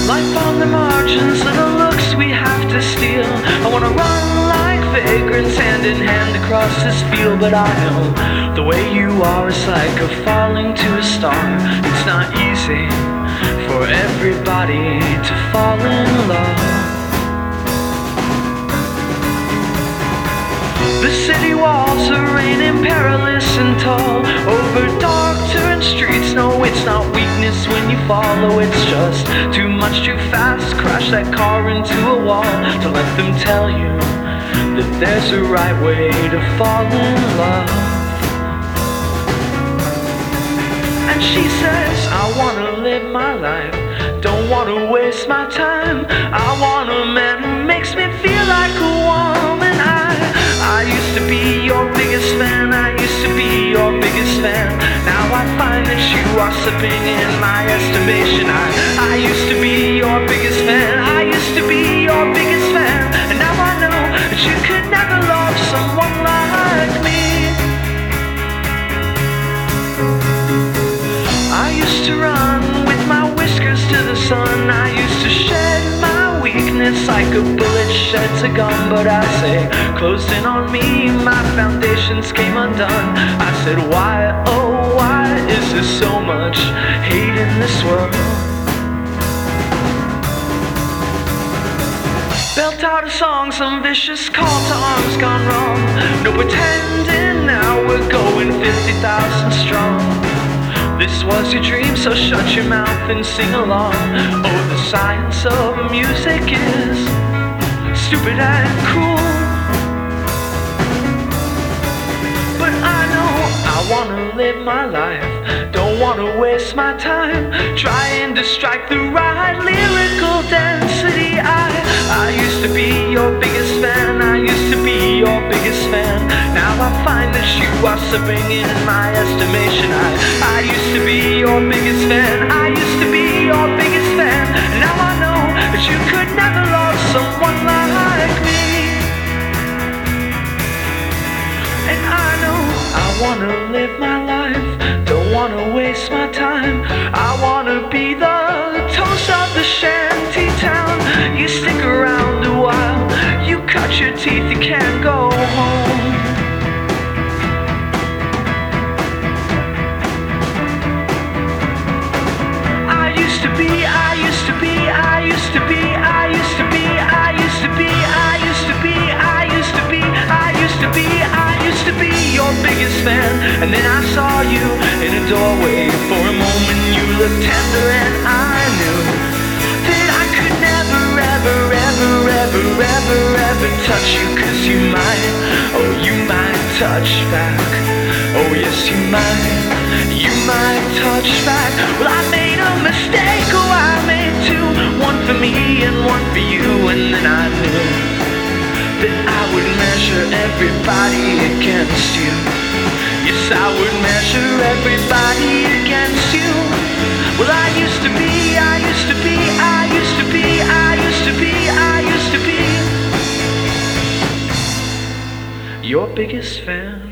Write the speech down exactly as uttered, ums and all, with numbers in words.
Life on the margins of the looks we have to steal. I wanna run like vagrants hand in hand across this field, but I know the way you are is like a falling to a star. It's not easy for everybody to fall in love. The city walls are raining perilous and tall over dark turned streets. No, it's not weakness when you follow, it's just too much too fast. Crash that car into a wall to let them tell you that there's a right way to fall in love. And she says, I wanna live my life, don't wanna waste my time. I want a man who makes me feel like a woman. I, I used to be your biggest fan, I used to be your biggest fan. Now I find that you are slipping in my estimation. I, I used to be your biggest fan, I used to be your biggest fan. And now I know that you could never love someone like me. I used to run with my whiskers to the sun. I used to shed my weakness like a bullet sheds a gun. But I say, closed in on me, my foundations came undone. I said, why, oh why is there so much hate in this world? Belt out a song, some vicious call to arms gone wrong. No pretending, now we're going fifty thousand strong. This was your dream, so shut your mouth and sing along. Oh, the science of music is stupid and cruel, but I know I wanna live my life, don't wanna waste my time trying to strike the right lyrical density. I, I used to be your biggest fan, I used to be your biggest fan. Now I find that you are slipping in my estimation. I, I used to be your biggest fan, I used to be your biggest fan. Now I know that you could never love someone like me. And I know I wanna live my life, don't wanna waste my time. I wanna be the toast of the shanty town. You stick around a while, you cut your teeth, you can't go home. I used to be, I used to be, I used to be, I used to be, I used to be, I used to be, I used to be, I used to be, I used to be your biggest fan. And then I saw you in a doorway. For a moment you looked tender and I knew that I could never, ever, ever, ever, ever, ever touch you. Cause you might, oh you might touch back. Oh yes you might, you might touch back. Well I made a mistake, oh I made two. One for me and one for you. And then I knew that I would measure everybody against you. Yes, I would measure everybody against you. Well, I used to be, I used to be, I used to be, I used to be, I used to be your biggest fan.